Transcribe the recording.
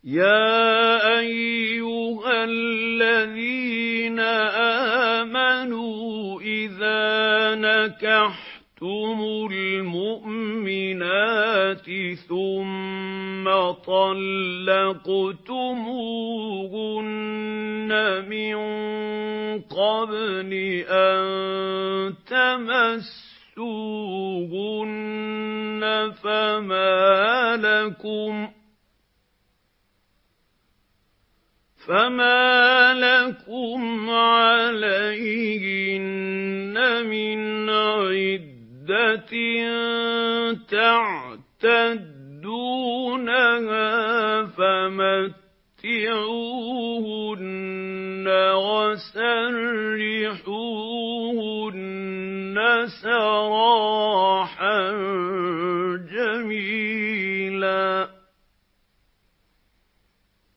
يَا أَيُّهَا الَّذِينَ آمَنُوا إِذَا نَكَحْتُمُ الْمُؤْمِنَاتِ ثُمَّ طَلَّقْتُمُوهُنَّ مِن قَبْلِ أَن تَمَسُّوهُنَّ فَمَا لَكُمْ عَلَيْهِنَّ مِنْ عِدَّةٍ تَعْتَدُّونَهَا فَمَتِّعُوهُنَّ وَسَرِّحُوهُنَّ سَرَاحًا